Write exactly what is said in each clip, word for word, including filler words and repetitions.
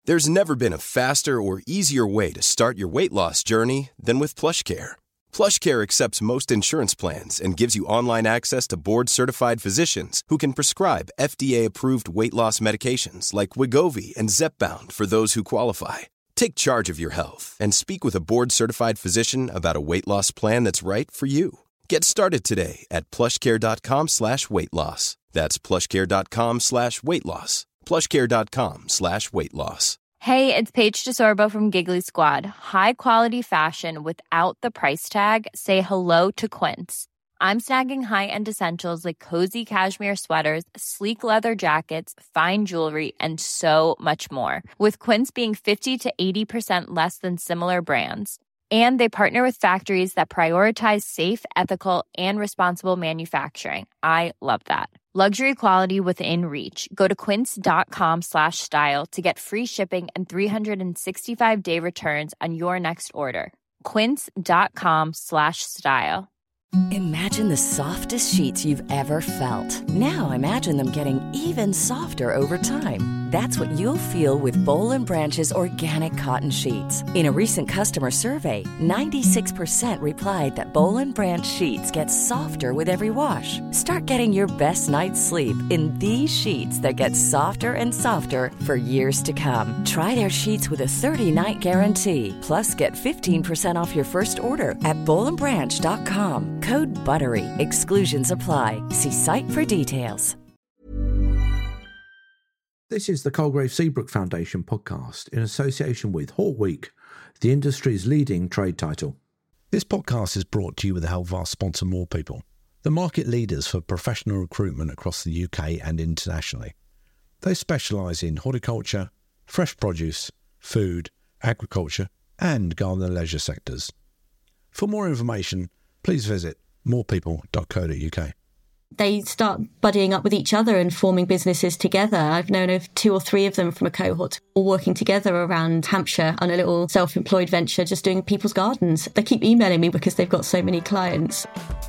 There's never been a faster or easier way to start your weight loss journey than with PlushCare. PlushCare accepts most insurance plans and gives you online access to board-certified physicians who can prescribe F D A-approved weight loss medications like Wegovy and Zepbound for those who qualify. Take charge of your health and speak with a board-certified physician about a weight loss plan that's right for you. Get started today at plushcare.com slash weight loss. That's plushcare.com slash weight loss. plushcare.com slash weight loss. Hey, it's Paige DeSorbo from Giggly Squad. High quality fashion without the price tag. Say hello to Quince. I'm snagging high-end essentials like cozy cashmere sweaters, sleek leather jackets, fine jewelry, and so much more. With Quince being fifty to eighty percent less than similar brands. And they partner with factories that prioritize safe, ethical, and responsible manufacturing. I love that. Luxury quality within reach. Go to quince.com slash style to get free shipping and three sixty-five day returns on your next order. Quince.com slash style. Imagine the softest sheets you've ever felt. Now imagine them getting even softer over time. That's what you'll feel with Boll and Branch's organic cotton sheets. In a recent customer survey, ninety-six percent replied that Boll and Branch sheets get softer with every wash. Start getting your best night's sleep in these sheets that get softer and softer for years to come. Try their sheets with a thirty-night guarantee. Plus, get fifteen percent off your first order at boll and branch dot com. Code BUTTERY. Exclusions apply. See site for details. This is the Colegrave Seabrook Foundation podcast in association with Hawk Week, the industry's leading trade title. This podcast is brought to you with the help of our sponsor, More People, the market leaders for professional recruitment across the U K and internationally. They specialise in horticulture, fresh produce, food, agriculture and garden and leisure sectors. For more information, please visit more people dot co dot uk. They start buddying up with each other and forming businesses together. I've known of two or three of them from a cohort, all working together around Hampshire on a little self-employed venture, just doing people's gardens. They keep emailing me because they've got so many clients.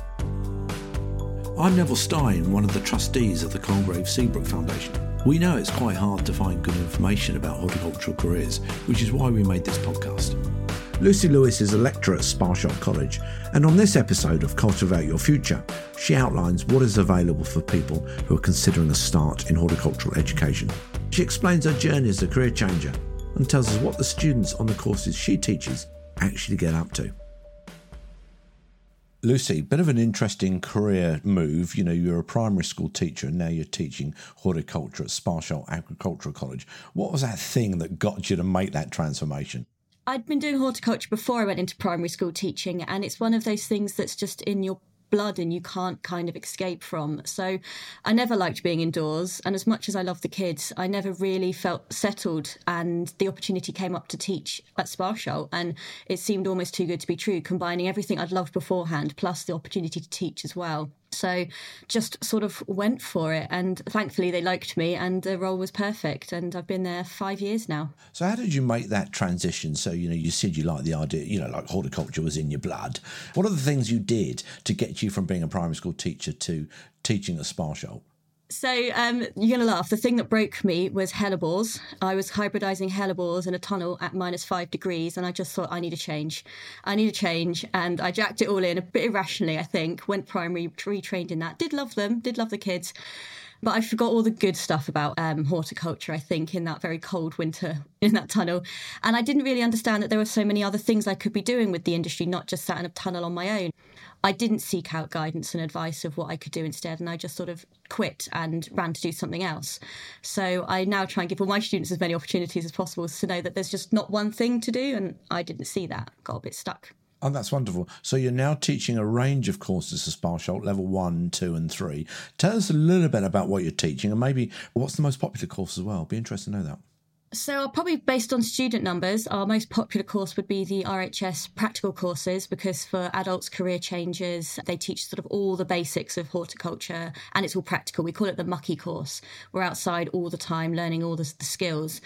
I'm Neville Stein, one of the trustees of the Colegrave Seabrook Foundation. We know it's quite hard to find good information about horticultural careers, which is why we made this podcast. Lucy Lewis is a lecturer at Sparshott College, and on this episode of Cultivate Your Future, she outlines what is available for people who are considering a start in horticultural education. She explains her journey as a career changer and tells us what the students on the courses she teaches actually get up to. Lucy, bit of an interesting career move. You know, you're a primary school teacher and now you're teaching horticulture at Sparshott Agricultural College. What was that thing that got you to make that transformation? I'd been doing horticulture before I went into primary school teaching, and it's one of those things that's just in your blood and you can't kind of escape from. So I never liked being indoors, and as much as I love the kids, I never really felt settled, and the opportunity came up to teach at Sparshott, and it seemed almost too good to be true, combining everything I'd loved beforehand plus the opportunity to teach as well. So just sort of went for it, and thankfully they liked me and the role was perfect, and I've been there five years now. So how did you make that transition? So, you know, you said you liked the idea, you know, like horticulture was in your blood. What are the things you did to get you from being a primary school teacher to teaching at Sparshott? So um, you're going to laugh. The thing that broke me was hellebores. I was hybridising hellebores in a tunnel at minus five degrees, and I just thought, I need a change. I need a change. And I jacked it all in a bit irrationally, I think. Went primary, retrained in that. Did love them, did love the kids. But I forgot all the good stuff about um, horticulture, I think, in that very cold winter in that tunnel. And I didn't really understand that there were so many other things I could be doing with the industry, not just sat in a tunnel on my own. I didn't seek out guidance and advice of what I could do instead, and I just sort of quit and ran to do something else. So I now try and give all my students as many opportunities as possible to know that there's just not one thing to do, and I didn't see that. Got a bit stuck. Oh, that's wonderful. So you're now teaching a range of courses at Sparshott, level one, two and three. Tell us a little bit about what you're teaching and maybe what's the most popular course as well. Be interested to know that. So probably based on student numbers, our most popular course would be the R H S practical courses, because for adults, career changers, they teach sort of all the basics of horticulture, and it's all practical. We call it the mucky course. We're outside all the time learning all the, the skills.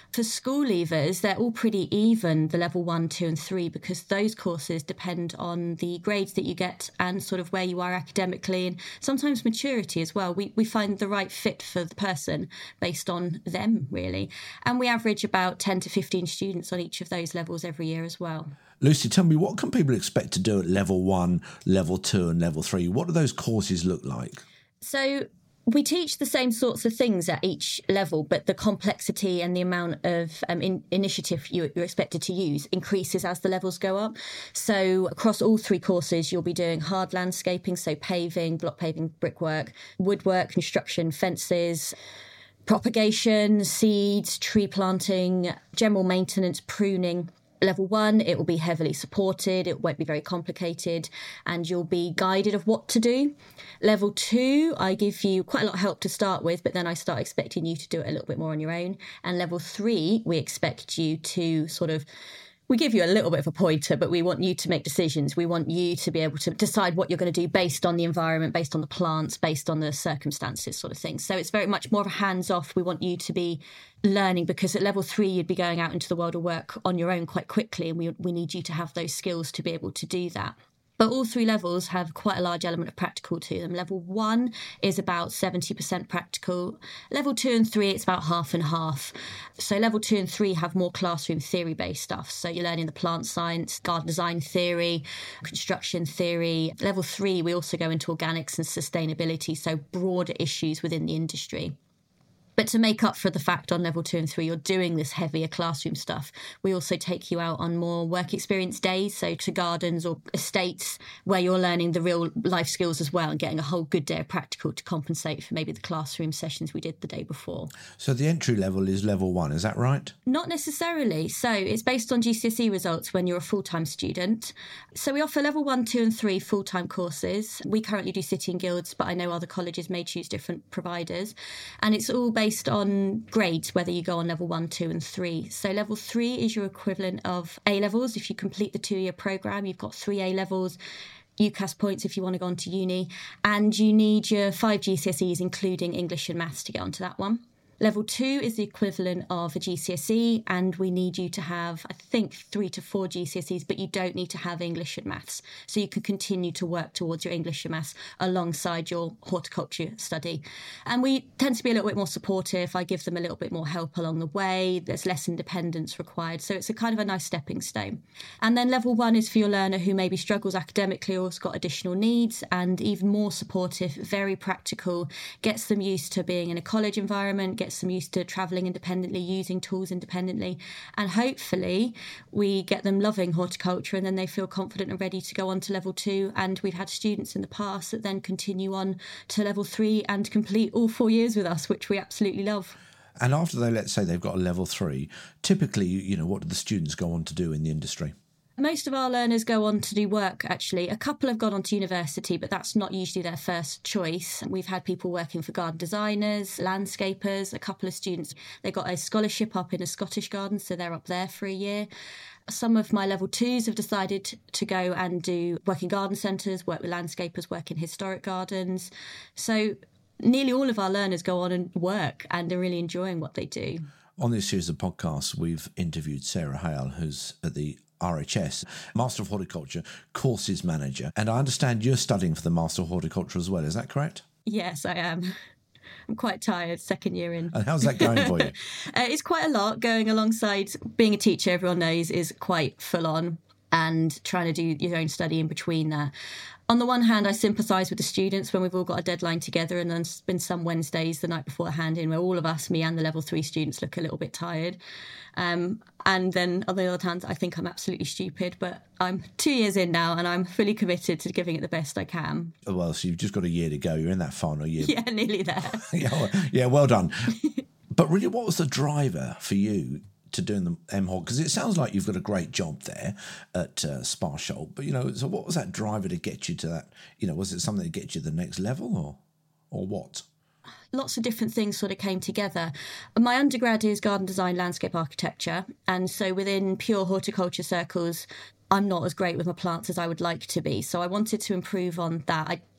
For school leavers, they're all pretty even, the level one, two and three, because those courses depend on the grades that you get and sort of where you are academically and sometimes maturity as well. We, we find the right fit for the person based on them, really. And we average about ten to fifteen students on each of those levels every year as well. Lucy, tell me, what can people expect to do at level one, level two and level three? What do those courses look like? So we teach the same sorts of things at each level, but the complexity and the amount of um, in, initiative you, you're expected to use increases as the levels go up. So across all three courses, you'll be doing hard landscaping, so paving, block paving, brickwork, woodwork, construction, fences, propagation, seeds, tree planting, general maintenance, pruning. Level one, it will be heavily supported, it won't be very complicated, and you'll be guided of what to do. Level two, I give you quite a lot of help to start with, but then I start expecting you to do it a little bit more on your own. And level three, we expect you to sort of We give you a little bit of a pointer, but we want you to make decisions. We want you to be able to decide what you're going to do based on the environment, based on the plants, based on the circumstances, sort of thing. So it's very much more of a hands-off. We want you to be learning, because at level three, you'd be going out into the world of work on your own quite quickly, and we we need you to have those skills to be able to do that. But all three levels have quite a large element of practical to them. Level one is about seventy percent practical. Level two and three, it's about half and half. So level two and three have more classroom theory-based stuff. So you're learning the plant science, garden design theory, construction theory. Level three, we also go into organics and sustainability, so broader issues within the industry. But to make up for the fact on level two and three, you're doing this heavier classroom stuff, we also take you out on more work experience days, so to gardens or estates where you're learning the real life skills as well and getting a whole good day of practical to compensate for maybe the classroom sessions we did the day before. So the entry level is level one, is that right? Not necessarily. So it's based on G C S E results when you're a full-time student. So we offer level one, two and three full-time courses. We currently do City and Guilds, but I know other colleges may choose different providers. And it's all based based on grades, whether you go on level one, two and three. So level three is your equivalent of A levels. If you complete the two-year programme, you've got three A levels, U C A S points if you want to go on to uni, and you need your five G C S Es, including English and maths, to get onto that one. Level two is the equivalent of a G C S E, and we need you to have, I think, three to four G C S Es, but you don't need to have English and maths. So you can continue to work towards your English and maths alongside your horticulture study. And we tend to be a little bit more supportive. I give them a little bit more help along the way. There's less independence required. So it's a kind of a nice stepping stone. And then level one is for your learner who maybe struggles academically or has got additional needs, and even more supportive, very practical, gets them used to being in a college environment, gets them used to travelling independently, using tools independently, and hopefully we get them loving horticulture, and then they feel confident and ready to go on to level two. And we've had students in the past that then continue on to level three and complete all four years with us, which we absolutely love. And after they, let's say they've got a level three, typically, you know, what do the students go on to do in the industry? Most of our learners go on to do work, actually. A couple have gone on to university, but that's not usually their first choice. We've had people working for garden designers, landscapers, a couple of students. They got a scholarship up in a Scottish garden, so they're up there for a year. Some of my level twos have decided to go and do work in garden centres, work with landscapers, work in historic gardens. So nearly all of our learners go on and work and are really enjoying what they do. On this series of podcasts, we've interviewed Sarah Hale, who's at the R H S, Master of Horticulture, Courses Manager. And I understand you're studying for the Master of Horticulture as well, is that correct? Yes, I am. I'm quite tired, second year in. And how's that going for you? uh, it's quite a lot. Going alongside being a teacher, everyone knows, is quite full on, and trying to do your own study in between that. On the one hand, I sympathise with the students when we've all got a deadline together, and there's been some Wednesdays the night before the hand-in where all of us, me and the level three students, look a little bit tired. Um, and then on the other hand, I think I'm absolutely stupid, but I'm two years in now and I'm fully committed to giving it the best I can. Well, so you've just got a year to go. You're in that final year. Yeah, nearly there. yeah, well, yeah, well done. But really, what was the driver for you to doing the M Hort? Because it sounds like you've got a great job there at uh, Sparsholt, but, you know, so what was that driver to get you to that? You know, was it something to get you to the next level, or or what? Lots of different things sort of came together. My undergrad is garden design, landscape architecture, and so within pure horticulture circles, I'm not as great with my plants as I would like to be. So I wanted to improve on that. I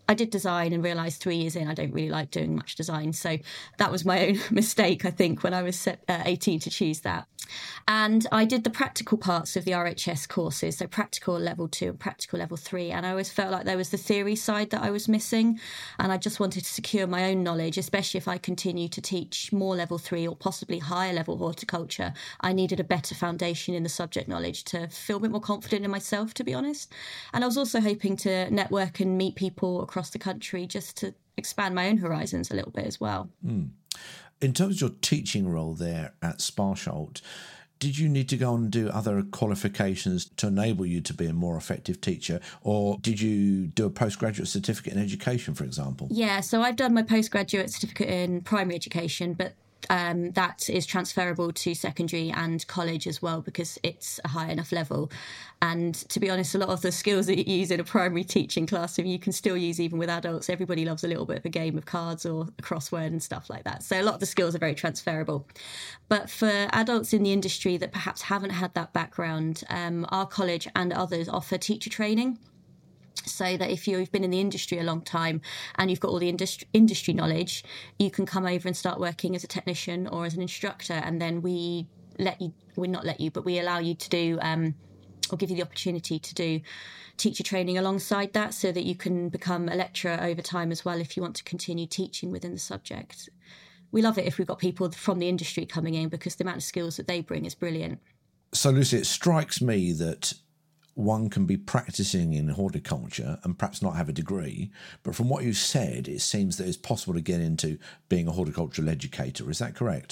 I did design and realised three years in I don't really like doing much design. So that was my own mistake, I think, when I was uh, eighteen to choose that. And I did the practical parts of the R H S courses, so practical level two and practical level three. And I always felt like there was the theory side that I was missing. And I just wanted to secure my own knowledge, especially if I continue to teach more level three or possibly higher level horticulture. I needed a better foundation in the subject knowledge to feel a bit more confident in myself, to be honest. And I was also hoping to network and meet people across across the country just to expand my own horizons a little bit as well. Mm. In terms of your teaching role there at Sparsholt, did you need to go on and do other qualifications to enable you to be a more effective teacher, or did you do a postgraduate certificate in education, for example? Yeah, so I've done my postgraduate certificate in primary education, but Um, that is transferable to secondary and college as well because it's a high enough level. And to be honest, a lot of the skills that you use in a primary teaching classroom, you can still use even with adults. Everybody loves a little bit of a game of cards or a crossword and stuff like that. So a lot of the skills are very transferable. But for adults in the industry that perhaps haven't had that background, um, our college and others offer teacher training. So that if you've been in the industry a long time and you've got all the industry, industry knowledge, you can come over and start working as a technician or as an instructor. And then we let you, we not let you, but we allow you to do, um, or give you the opportunity to do teacher training alongside that so that you can become a lecturer over time as well if you want to continue teaching within the subject. We love it if we've got people from the industry coming in because the amount of skills that they bring is brilliant. So, Lucy, it strikes me that one can be practicing in horticulture and perhaps not have a degree, but from what you said, it seems that it's possible to get into being a horticultural educator. Is that correct?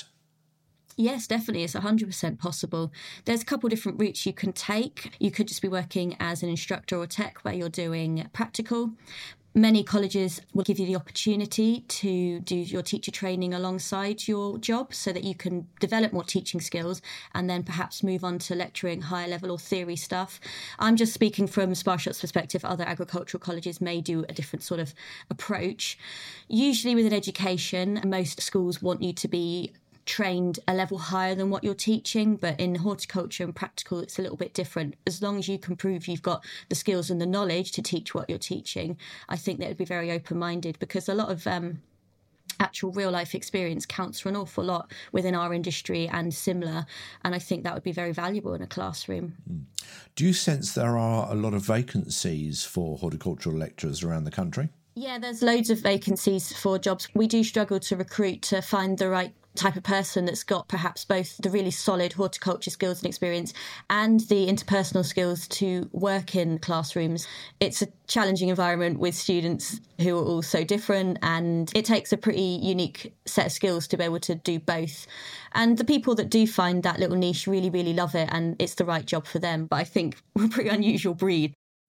Yes, definitely. It's one hundred percent possible. There's a couple of different routes you can take. You could just be working as an instructor or tech where you're doing practical. Many colleges will give you the opportunity to do your teacher training alongside your job so that you can develop more teaching skills and then perhaps move on to lecturing higher level or theory stuff. I'm just speaking from Sparshot's perspective. Other agricultural colleges may do a different sort of approach. Usually within education, most schools want you to be trained a level higher than what you're teaching, but in horticulture and practical it's a little bit different. As long as you can prove you've got the skills and the knowledge to teach what you're teaching, I think that would be very open-minded because a lot of um, actual real life experience counts for an awful lot within our industry and similar, and I think that would be very valuable in a classroom. Mm. Do you sense there are a lot of vacancies for horticultural lecturers around the country? Yeah, there's loads of vacancies for jobs. We do struggle to recruit to find the right type of person that's got perhaps both the really solid horticulture skills and experience and the interpersonal skills to work in classrooms. It's a challenging environment with students who are all so different, and it takes a pretty unique set of skills to be able to do both. And the people that do find that little niche really, really love it, and it's the right job for them. But I think we're a pretty unusual breed.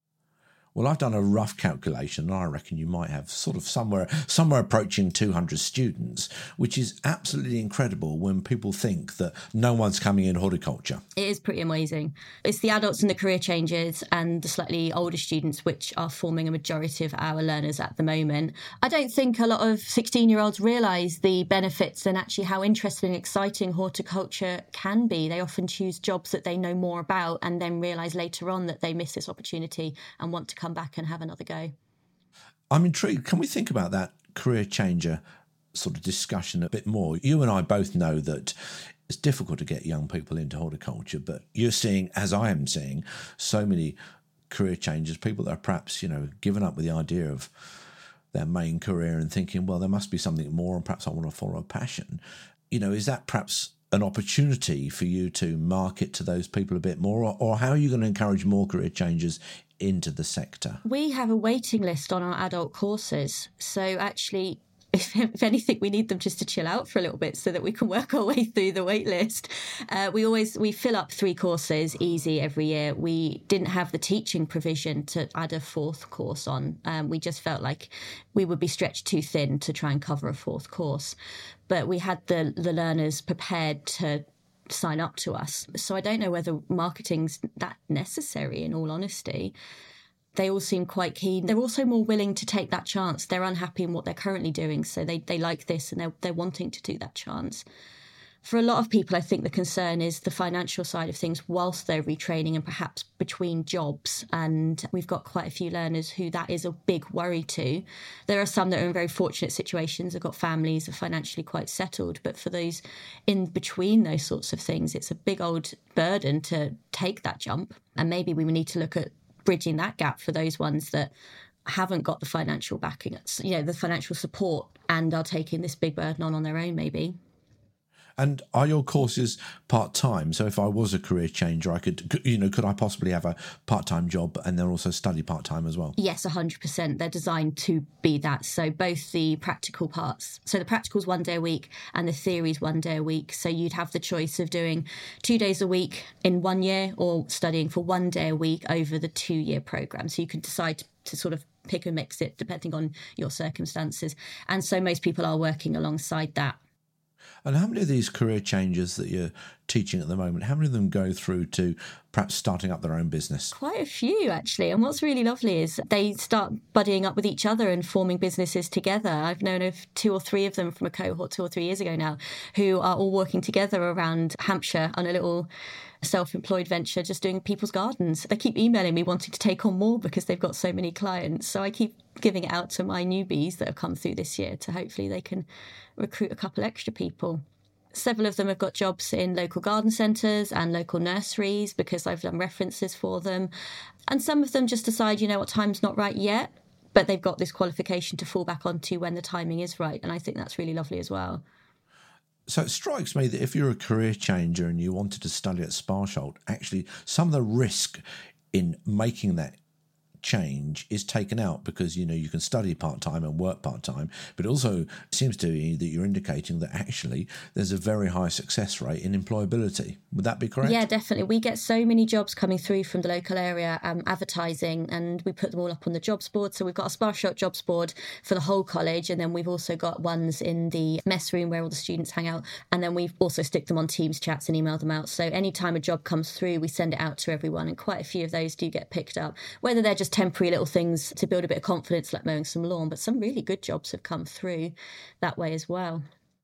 Well, I've done a rough calculation, and I reckon you might have sort of somewhere somewhere approaching two hundred students, which is absolutely incredible when people think that no one's coming in horticulture. It is pretty amazing. It's the adults and the career changers and the slightly older students which are forming a majority of our learners at the moment. I don't think a lot of sixteen-year-olds realise the benefits and actually how interesting and exciting horticulture can be. They often choose jobs that they know more about and then realise later on that they miss this opportunity and want to come back and have another go. I'm intrigued. Can we think about that career changer sort of discussion a bit more? You and I both know that it's difficult to get young people into horticulture, but you're seeing, as I am seeing, so many career changers, people that are perhaps, you know, given up with the idea of their main career and thinking, well, there must be something more and perhaps I want to follow a passion. You know, is that perhaps an opportunity for you to market to those people a bit more, or, or how are you going to encourage more career changers into the sector? We have a waiting list on our adult courses. So actually, if, if anything, we need them just to chill out for a little bit so that we can work our way through the wait list. Uh, we always, we fill up three courses easy every year. We didn't have the teaching provision to add a fourth course on. Um, we just felt like we would be stretched too thin to try and cover a fourth course. But we had the, the learners prepared to sign up to us. So I don't know whether marketing's that necessary, in all honesty. They all seem quite keen. They're also more willing to take that chance. They're unhappy in what they're currently doing, so they, they like this and they're, they're wanting to do that chance. For a lot of people, I think the concern is the financial side of things whilst they're retraining and perhaps between jobs. And we've got quite a few learners who that is a big worry to. There are some that are in very fortunate situations, have got families, are financially quite settled. But for those in between those sorts of things, it's a big old burden to take that jump. And maybe we need to look at bridging that gap for those ones that haven't got the financial backing, you know, the financial support and are taking this big burden on on their own maybe. And are your courses part-time? So if I was a career changer, I could, you know, could I possibly have a part-time job and then also study part-time as well? Yes, one hundred percent. They're designed to be that. So both the practical parts, so the practical's one day a week and the theory's one day a week. So you'd have the choice of doing two days a week in one year or studying for one day a week over the two-year programme. So you can decide to sort of pick and mix it depending on your circumstances. And so most people are working alongside that. And how many of these career changers that you're teaching at the moment, how many of them go through to perhaps starting up their own business? Quite a few, actually. And what's really lovely is they start buddying up with each other and forming businesses together. I've known of two or three of them from a cohort two or three years ago now who are all working together around Hampshire on a little self-employed venture, just doing people's gardens. They keep emailing me wanting to take on more because they've got so many clients. So I keep giving it out to my newbies that have come through this year to hopefully they can recruit a couple extra people. Several of them have got jobs in local garden centres and local nurseries because I've done references for them. And some of them just decide, you know what, time's not right yet, but they've got this qualification to fall back onto when the timing is right. And I think that's really lovely as well. So it strikes me that if you're a career changer and you wanted to study at Sparsholt, actually some of the risk in making that change is taken out because, you know, you can study part-time and work part-time, but it also seems to me that you're indicating that actually there's a very high success rate in employability. Would that be correct? Yeah, definitely. We get so many jobs coming through from the local area um, advertising, and we put them all up on the jobs board. So we've got a Sparsholt jobs board for the whole college, and then we've also got ones in the mess room where all the students hang out, and then we also stick them on Teams chats and email them out. So anytime a job comes through, we send it out to everyone, and quite a few of those do get picked up, whether they're just temporary little things to build a bit of confidence like mowing some lawn, but some really good jobs have come through that way as well.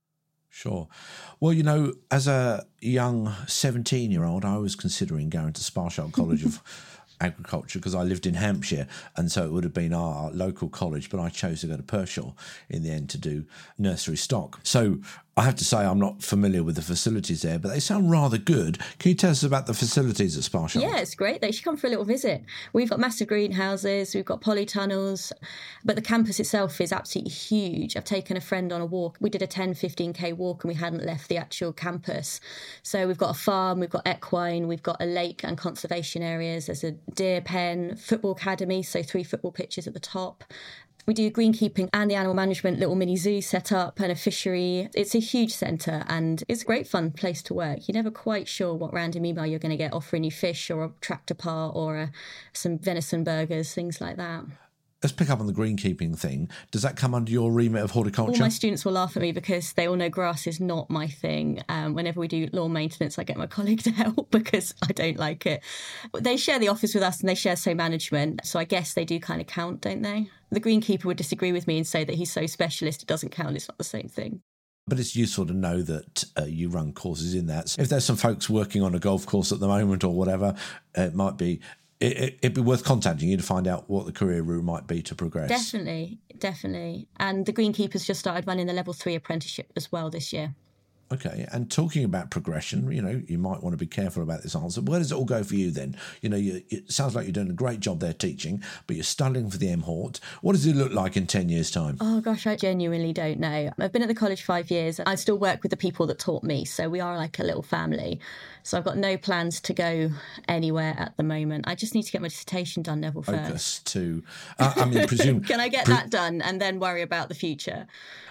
Sure. Well, you know, as a young seventeen-year-old, I was considering going to Sparsholt College of Agriculture because I lived in Hampshire, and so it would have been our local college, but I chose to go to Pershore in the end to do nursery stock. So I have to say I'm not familiar with the facilities there, but they sound rather good. Can you tell us about the facilities at Sparsholt? Yeah, it's great. They should come for a little visit. We've got massive greenhouses, we've got polytunnels, but the campus itself is absolutely huge. I've taken a friend on a walk. We did a ten, fifteen K walk and we hadn't left the actual campus. So we've got a farm, we've got equine, we've got a lake and conservation areas. There's a deer pen, football academy, so three football pitches at the top. We do greenkeeping and the animal management little mini zoo set up and a fishery. It's a huge centre and it's a great fun place to work. You're never quite sure what random email you're going to get offering you fish or a tractor part or a, some venison burgers, things like that. Let's pick up on the greenkeeping thing. Does that come under your remit of horticulture? All my students will laugh at me because they all know grass is not my thing. Um, whenever we do lawn maintenance, I get my colleague to help because I don't like it. They share the office with us and they share same management, so I guess they do kind of count, don't they? The greenkeeper would disagree with me and say that he's so specialist it doesn't count, it's not the same thing. But it's useful to know that uh, you run courses in that. So if there's some folks working on a golf course at the moment or whatever, it might be... It, it'd be worth contacting you to find out what the career route might be to progress. Definitely, definitely. And the greenkeepers just started running the level three apprenticeship as well this year. Okay, and talking about progression, you know, you might want to be careful about this answer. Where does it all go for you then? You know, you, it sounds like you're doing a great job there teaching, but you're studying for the M Hort. What does it look like in ten years' time? Oh, gosh, I genuinely don't know. I've been at the college five years. I still work with the people that taught me, so we are like a little family. So I've got no plans to go anywhere at the moment. I just need to get my dissertation done, Neville, first. Focus to, uh, I mean, presume... Can I get pre- that done and then worry about the future?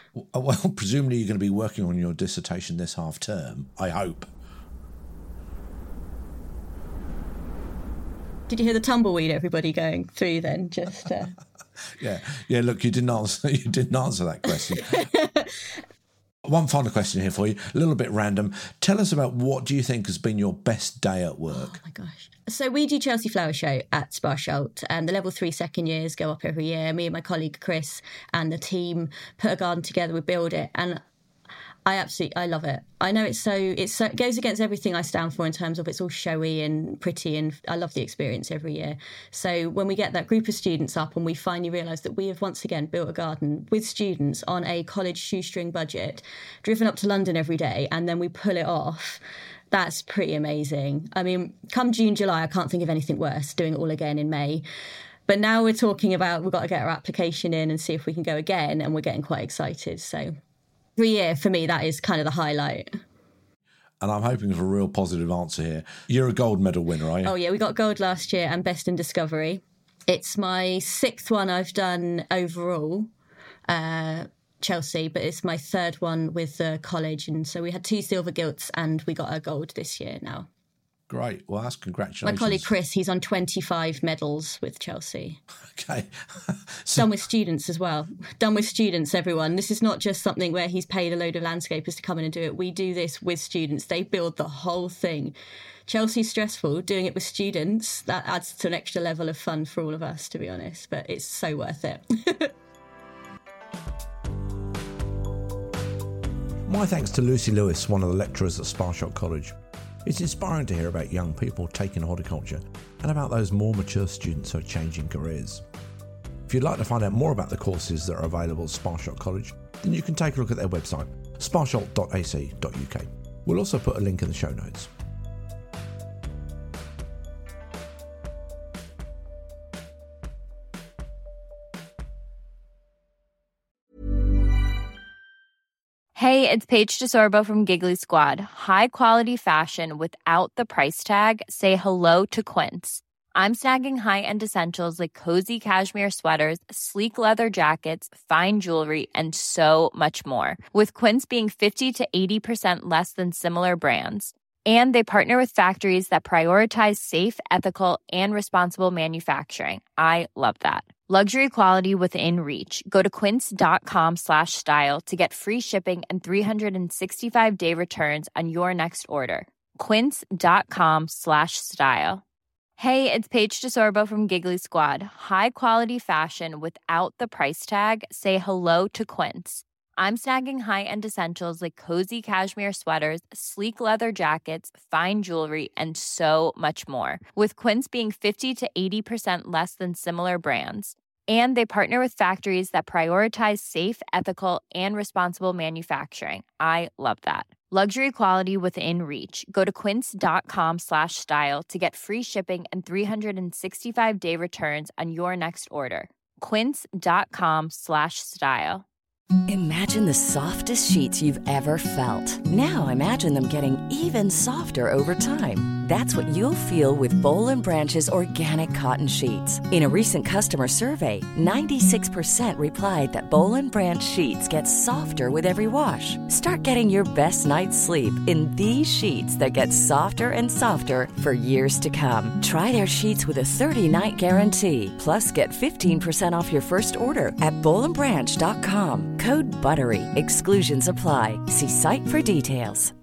Well, presumably you're going to be working on your dissertation this half term, I hope. Did you hear the tumbleweed everybody going through then? Just uh... yeah, yeah. Look, you didn't answer. You didn't answer that question. One final question here for you, a little bit random. Tell us about what do you think has been your best day at work? Oh my gosh. So we do Chelsea Flower Show at Sparsholt, and the level three second years go up every year. Me and my colleague Chris and the team put a garden together, we build it, and I absolutely, I love it. I know it's so, it's so, it goes against everything I stand for in terms of it's all showy and pretty, and I love the experience every year. So when we get that group of students up and we finally realise that we have once again built a garden with students on a college shoestring budget, driven up to London every day, and then we pull it off, that's pretty amazing. I mean, come June, July, I can't think of anything worse, doing it all again in May. But now we're talking about, we've got to get our application in and see if we can go again, and we're getting quite excited. So every year, for me, that is kind of the highlight. And I'm hoping for a real positive answer here. You're a gold medal winner, are you? Oh, yeah, we got gold last year and best in discovery. It's my sixth one I've done overall, uh, Chelsea, but it's my third one with the college. And so we had two silver gilts and we got a gold this year now. Great. Well, that's congratulations. My colleague Chris, he's on twenty-five medals with Chelsea. Okay. So, done with students as well. Done with students, everyone. This is not just something where he's paid a load of landscapers to come in and do it. We do this with students. They build the whole thing. Chelsea's stressful. Doing it with students, that adds to an extra level of fun for all of us, to be honest. But it's so worth it. My thanks to Lucy Lewis, one of the lecturers at Sparshot College. It's inspiring to hear about young people taking horticulture and about those more mature students who are changing careers. If you'd like to find out more about the courses that are available at Sparshot College, then you can take a look at their website, sparshot dot a c dot u k. We'll also put a link in the show notes. Hey, it's Paige DeSorbo from Giggly Squad. High quality fashion without the price tag. Say hello to Quince. I'm snagging high-end essentials like cozy cashmere sweaters, sleek leather jackets, fine jewelry, and so much more. With Quince being fifty to eighty percent less than similar brands. And they partner with factories that prioritize safe, ethical, and responsible manufacturing. I love that. Luxury quality within reach. Go to quince.com slash style to get free shipping and three sixty-five day returns on your next order. Quince.com slash style. Hey, it's Paige DeSorbo from Giggly Squad. High quality fashion without the price tag. Say hello to Quince. I'm snagging high-end essentials like cozy cashmere sweaters, sleek leather jackets, fine jewelry, and so much more. With Quince being fifty to eighty percent less than similar brands. And they partner with factories that prioritize safe, ethical, and responsible manufacturing. I love that. Luxury quality within reach. Go to quince.com slash style to get free shipping and three sixty-five day returns on your next order. Quince.com slash style. Imagine the softest sheets you've ever felt. Now imagine them getting even softer over time. That's what you'll feel with Boll and Branch's organic cotton sheets. In a recent customer survey, ninety-six percent replied that Boll and Branch sheets get softer with every wash. Start getting your best night's sleep in these sheets that get softer and softer for years to come. Try their sheets with a thirty-night guarantee. Plus, get fifteen percent off your first order at boll and branch dot com. Code BUTTERY. Exclusions apply. See site for details.